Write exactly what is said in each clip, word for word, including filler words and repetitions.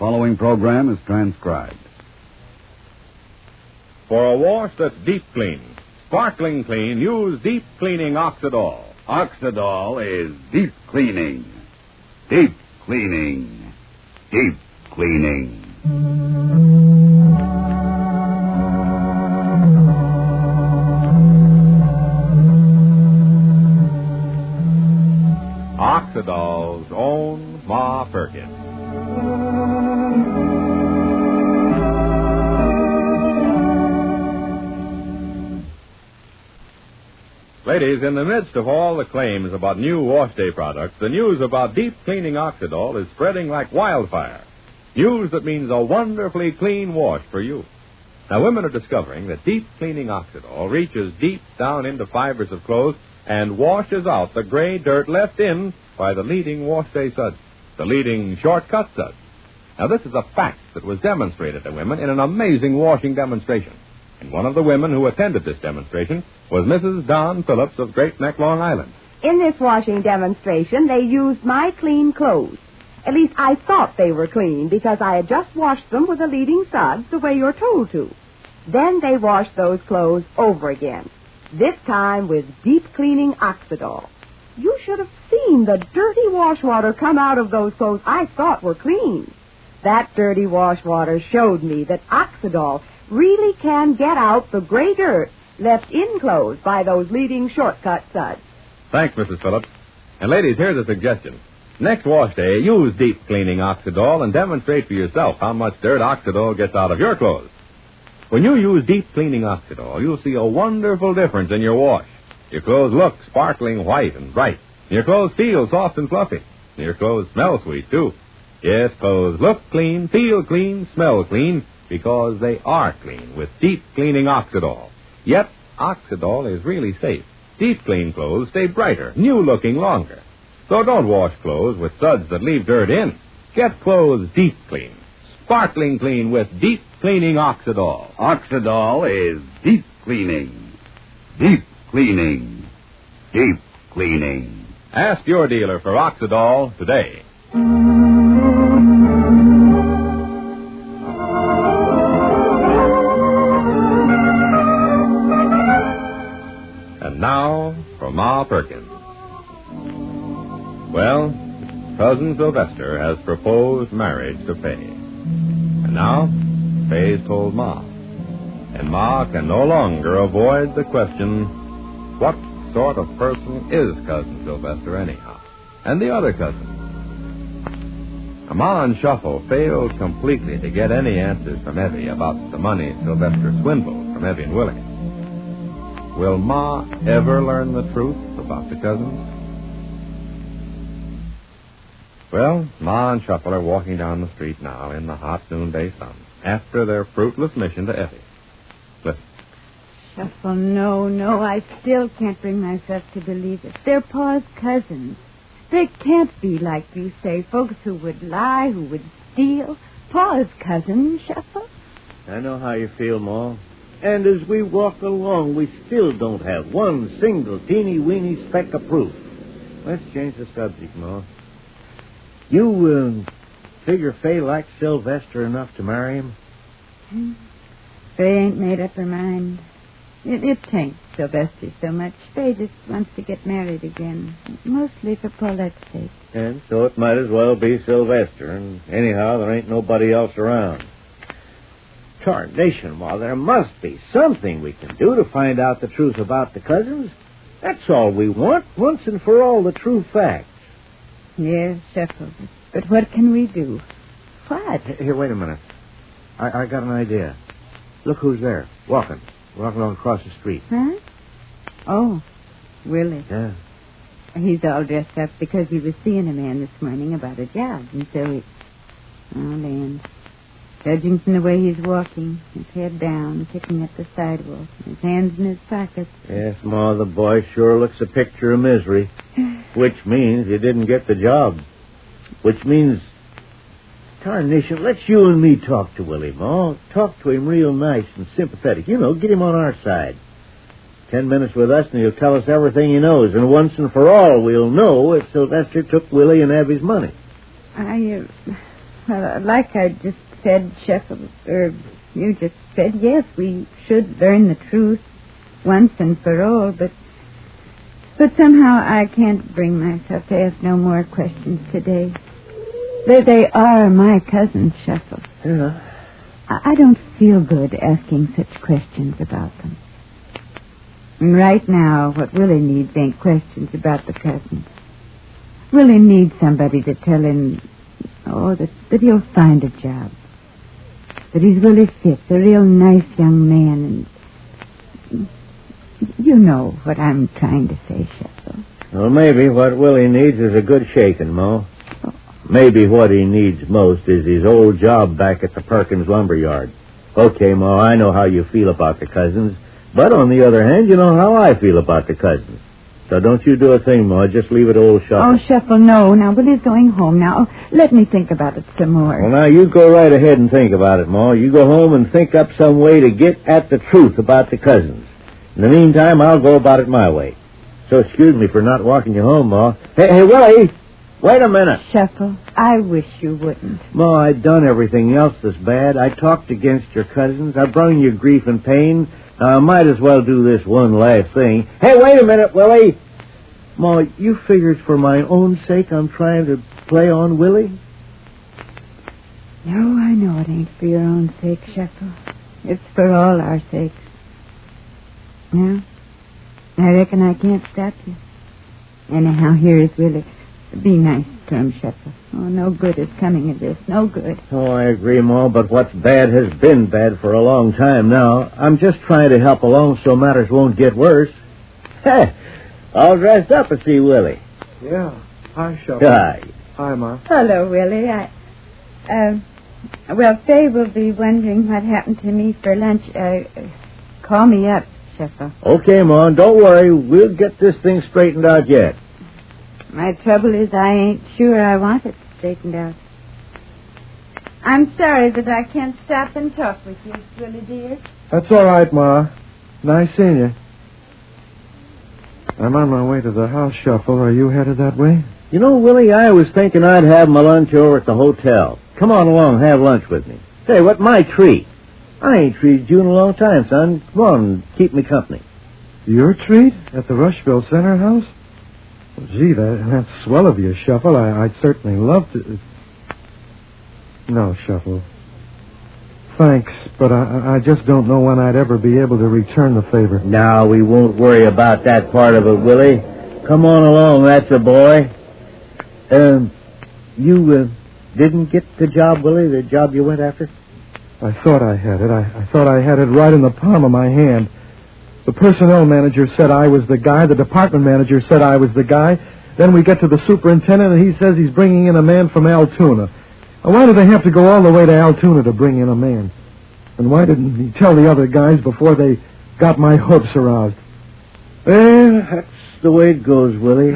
following program is transcribed. For a wash that's deep clean, sparkling clean, use Deep Cleaning Oxidol. Oxidol is deep cleaning. Deep cleaning. Deep cleaning. Oxidol's own Ma Perkins. Ladies, in the midst of all the claims about new wash day products, the news about Deep Cleaning Oxidol is spreading like wildfire. News that means a wonderfully clean wash for you. Now, women are discovering that Deep Cleaning Oxidol reaches deep down into fibers of clothes and washes out the gray dirt left in by the leading wash day suds, the leading shortcut suds. Now, this is a fact that was demonstrated to women in an amazing washing demonstration. And one of the women who attended this demonstration was Missus Don Phillips of Great Neck, Long Island. In this washing demonstration, they used my clean clothes. At least I thought they were clean because I had just washed them with the leading suds the way you're told to. Then they washed those clothes over again, this time with Deep Cleaning Oxidol. You should have seen the dirty wash water come out of those clothes I thought were clean. That dirty wash water showed me that Oxidol really can get out the gray dirt left in clothes by those leading shortcut suds. Thanks, Missus Phillips. And ladies, here's a suggestion. Next wash day, use Deep Cleaning Oxidol and demonstrate for yourself how much dirt Oxidol gets out of your clothes. When you use Deep Cleaning Oxidol, you'll see a wonderful difference in your wash. Your clothes look sparkling white and bright. Your clothes feel soft and fluffy. Your clothes smell sweet, too. Yes, clothes look clean, feel clean, smell clean, because they are clean with Deep Cleaning Oxidol. Yet, Oxidol is really safe. Deep clean clothes stay brighter, new-looking longer. So don't wash clothes with suds that leave dirt in. Get clothes deep clean, sparkling clean with Deep Cleaning Oxidol. Oxidol is deep cleaning. Deep cleaning. Deep cleaning. Ask your dealer for Oxidol today. And now for Ma Perkins. Well, Cousin Sylvester has proposed marriage to Fay. And now, Fay's told Ma. And Ma can no longer avoid the question, what sort of person is Cousin Sylvester anyhow? And the other cousin? Now, Ma and Shuffle failed completely to get any answers from Evie about the money Sylvester swindled from Evie and Willie. Will Ma ever learn the truth about the cousins? Well, Ma and Shuffle are walking down the street now in the hot noonday sun after their fruitless mission to Effie. Listen. Shuffle, no, no, I still can't bring myself to believe it. They're Pa's cousins. They can't be, like you say, folks who would lie, who would steal. Pa's cousins, Shuffle. I know how you feel, Ma. And as we walk along, we still don't have one single teeny-weeny speck of proof. Let's change the subject, Ma. You, uh, figure Fay likes Sylvester enough to marry him? Hmm. Fay ain't made up her mind. It, it ain't Sylvester so much. Fay just wants to get married again, mostly for Paulette's sake. And so it might as well be Sylvester, and anyhow, there ain't nobody else around. Tarnation, Ma, there must be something we can do to find out the truth about the cousins. That's all we want, once and for all, the true facts. Yes, Shuffle, but what can we do? What? Here, wait a minute. I, I got an idea. Look who's there, walking. Walking along across the street. Huh? Oh, Willie. Yeah. He's all dressed up because he was seeing a man this morning about a job, and so he... Oh, land. Judging from the way he's walking, his head down, kicking at the sidewalk, his hands in his pockets. Yes, Ma, the boy sure looks a picture of misery. Which means he didn't get the job. Which means... Tarnation, let's you and me talk to Willie, Ma. Talk to him real nice and sympathetic. You know, get him on our side. Ten minutes with us and he'll tell us everything he knows. And once and for all, we'll know if Sylvester took Willie and Abby's money. I, uh, Well, like I just said, Sheffield, or you just said, yes, we should learn the truth once and for all, but but somehow I can't bring myself to ask no more questions today. They, they are my cousins, Sheffield. Yeah. I, I don't feel good asking such questions about them. And right now, what Willie needs ain't questions about the cousins. Willie needs somebody to tell him, oh, that, that he'll find a job. That he's really fit, a real nice young man, and you know what I'm trying to say, Sheffield. Well, maybe what Willie needs is a good shaking, Mo. Oh. Maybe what he needs most is his old job back at the Perkins lumber yard. Okay, Mo, I know how you feel about the cousins, but on the other hand, you know how I feel about the cousins. So don't you do a thing, Ma. Just leave it old Shuffle. Oh, Shuffle, no. Now, Willie's going home now. Let me think about it some more. Well, now, you go right ahead and think about it, Ma. You go home and think up some way to get at the truth about the cousins. In the meantime, I'll go about it my way. So excuse me for not walking you home, Ma. Hey, hey, Willie! Wait a minute. Shuffle, I wish you wouldn't. Ma, I've done everything else that's bad. I talked against your cousins. I brung you grief and pain. Now, I might as well do this one last thing. Hey, wait a minute, Willie! Ma, you figure it's for my own sake I'm trying to play on Willie? No, I know it ain't for your own sake, Shuffle. It's for all our sakes. Yeah? I reckon I can't stop you. Anyhow, here is Willie. Be nice to him, Shuffle. Oh, no good is coming of this. No good. Oh, I agree, Ma, but what's bad has been bad for a long time now. I'm just trying to help along so matters won't get worse. Hey, all dressed up to see Willie. Yeah. Hi, Shuffle. Hi. Hi, Ma. Hello, Willie. I, uh, well, Faye will be wondering what happened to me for lunch. Uh, call me up, Shuffle. Okay, Ma, don't worry. We'll get this thing straightened out yet. My trouble is I ain't sure I want it straightened out. I'm sorry that I can't stop and talk with you, Willie dear. That's all right, Ma. Nice seeing you. I'm on my way to the house, Shuffle. Are you headed that way? You know, Willie, I was thinking I'd have my lunch over at the hotel. Come on along, have lunch with me. Say, what my treat? I ain't treated you in a long time, son. Come on, keep me company. Your treat? At the Rushville Center house? Well, gee, that, that's swell of you, Shuffle. I, I'd certainly love to... No, Shuffle. Thanks, but I, I just don't know when I'd ever be able to return the favor. Now, we won't worry about that part of it, Willie. Come on along, that's a boy. Um, you uh, didn't get the job, Willie, the job you went after? I thought I had it. I, I thought I had it right in the palm of my hand. The personnel manager said I was the guy. The department manager said I was the guy. Then we get to the superintendent, and he says he's bringing in a man from Altoona. Now, why do they have to go all the way to Altoona to bring in a man? And why didn't he tell the other guys before they got my hopes aroused? Well, that's the way it goes, Willie.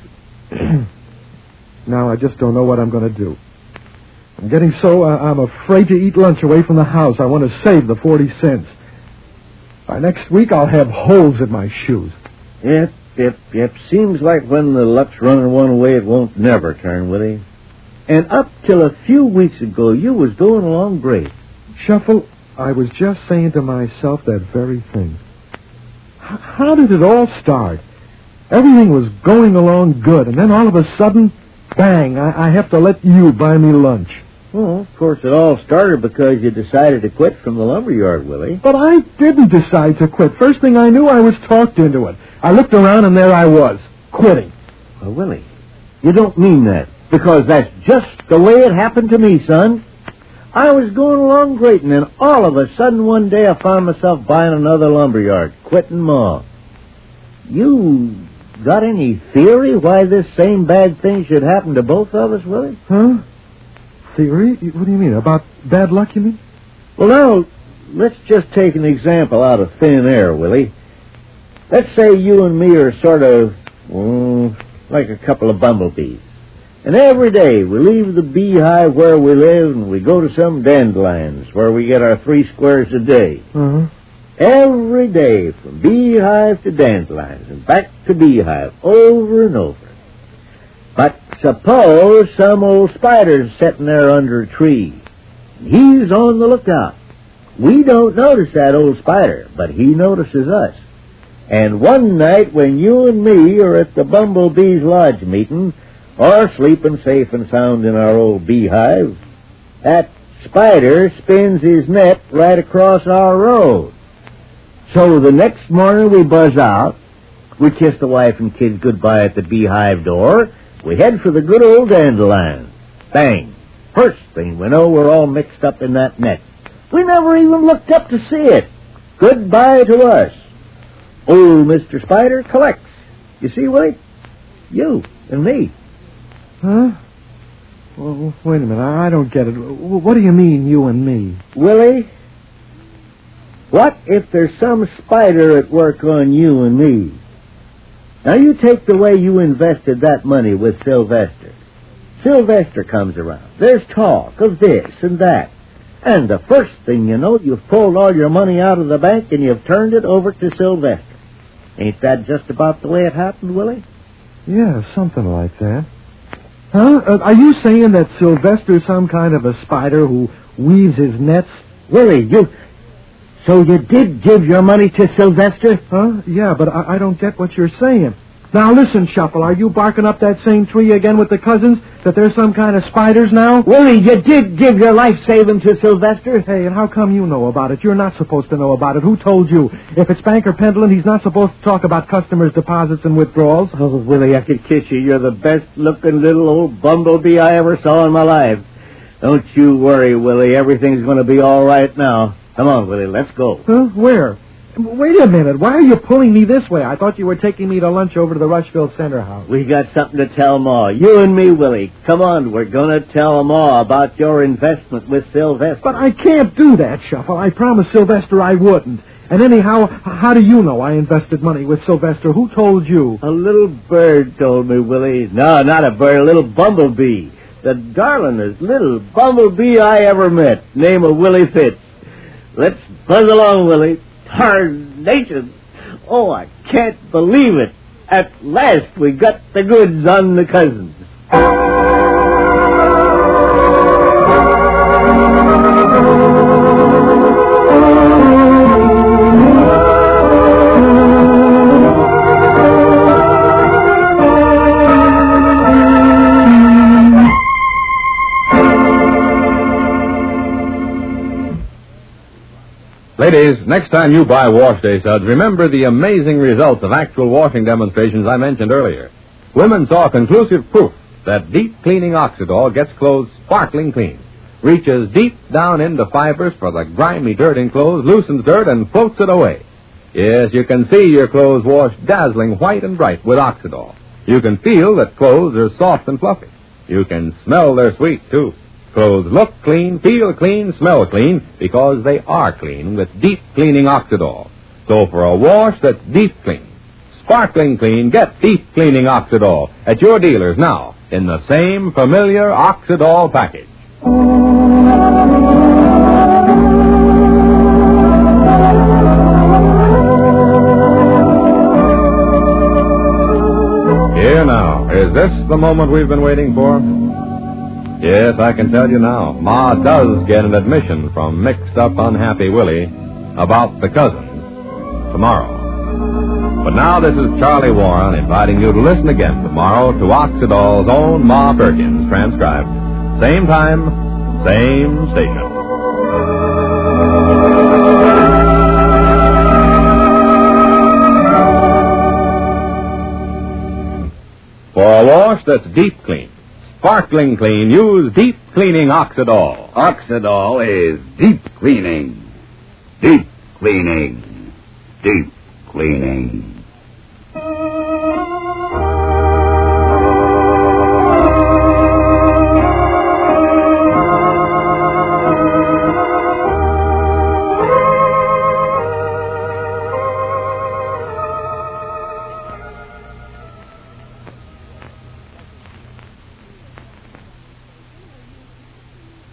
Now I just don't know what I'm going to do. I'm getting so uh, I'm afraid to eat lunch away from the house. I want to save the forty cents. By next week, I'll have holes in my shoes. Yep, yep, yep. Seems like when the luck's running one way, it won't never turn, Willie. And up till a few weeks ago, you was going along great. Shuffle, I was just saying to myself that very thing. H- how did it all start? Everything was going along good, and then all of a sudden, bang, I, I have to let you buy me lunch. Well, of course, it all started because you decided to quit from the lumberyard, Willie. But I didn't decide to quit. First thing I knew, I was talked into it. I looked around, and there I was, quitting. Well, Willie, you don't mean that, because that's just the way it happened to me, son. I was going along great, and then all of a sudden one day I found myself buying another lumberyard, quitting Ma. You got any theory why this same bad thing should happen to both of us, Willie? Huh? Theory? What do you mean? About bad luck, you mean? Well, now, let's just take an example out of thin air, Willie. Let's say you and me are sort of, well, like a couple of bumblebees. And every day we leave the beehive where we live and we go to some dandelions where we get our three squares a day. Uh-huh. Every day from beehive to dandelions and back to beehive over and over. But Suppose some old spider's sitting there under a tree. He's on the lookout. We don't notice that old spider, but he notices us. And one night when you and me are at the Bumblebee's Lodge meeting, or sleeping safe and sound in our old beehive, that spider spins his net right across our road. So the next morning we buzz out, we kiss the wife and kids goodbye at the beehive door, we head for the good old dandelion. Bang! First thing we know, we're all mixed up in that net. We never even looked up to see it. Goodbye to us. Old Mister Spider collects. You see, Willie? You and me. Huh? Well, wait a minute. I don't get it. What do you mean, you and me? Willie, what if there's some spider at work on you and me? Now, you take the way you invested that money with Sylvester. Sylvester comes around. There's talk of this and that. And the first thing you know, you've pulled all your money out of the bank and you've turned it over to Sylvester. Ain't that just about the way it happened, Willie? Yeah, something like that. Huh? Uh, are you saying that Sylvester's some kind of a spider who weaves his nets? Willie, you... So you did give your money to Sylvester? Huh? Yeah, but I, I don't get what you're saying. Now, listen, Shuffle, are you barking up that same tree again with the cousins, that there's some kind of spiders now? Willie, you did give your life saving to Sylvester. Hey, and how come you know about it? You're not supposed to know about it. Who told you? If it's Banker Pendleton, he's not supposed to talk about customers' deposits and withdrawals. Oh, Willie, I could kiss you. You're the best-looking little old bumblebee I ever saw in my life. Don't you worry, Willie. Everything's going to be all right now. Come on, Willie, let's go. Huh? Where? Wait a minute. Why are you pulling me this way? I thought you were taking me to lunch over to the Rushville Center house. We got something to tell Ma. You and me, Willie. Come on, we're going to tell Ma about your investment with Sylvester. But I can't do that, Shuffle. I promised Sylvester I wouldn't. And anyhow, how do you know I invested money with Sylvester? Who told you? A little bird told me, Willie. No, not a bird, a little bumblebee. The darlingest little bumblebee I ever met. Name of Willie Fitz. Let's buzz along, Willie. Tarnation. Oh, I can't believe it. At last we got the goods on the cousins. Ladies, next time you buy wash day suds, remember the amazing results of actual washing demonstrations I mentioned earlier. Women saw conclusive proof that deep cleaning Oxidol gets clothes sparkling clean, reaches deep down into fibers for the grimy dirt in clothes, loosens dirt, and floats it away. Yes, you can see your clothes washed dazzling white and bright with Oxidol. You can feel that clothes are soft and fluffy. You can smell they're sweet, too. Clothes look clean, feel clean, smell clean, because they are clean with deep cleaning Oxidol. So for a wash that's deep clean, sparkling clean, get deep cleaning Oxidol at your dealers now in the same familiar Oxidol package. Here now, is this the moment we've been waiting for? Yes, I can tell you now, Ma does get an admission from mixed-up, unhappy Willie about the cousins tomorrow. But now this is Charlie Warren inviting you to listen again tomorrow to Oxidol's own Ma Perkins, transcribed. Same time, same station. For a wash that's deep clean, sparkling clean, use deep cleaning Oxidol. Oxidol is deep cleaning. Deep cleaning. Deep cleaning.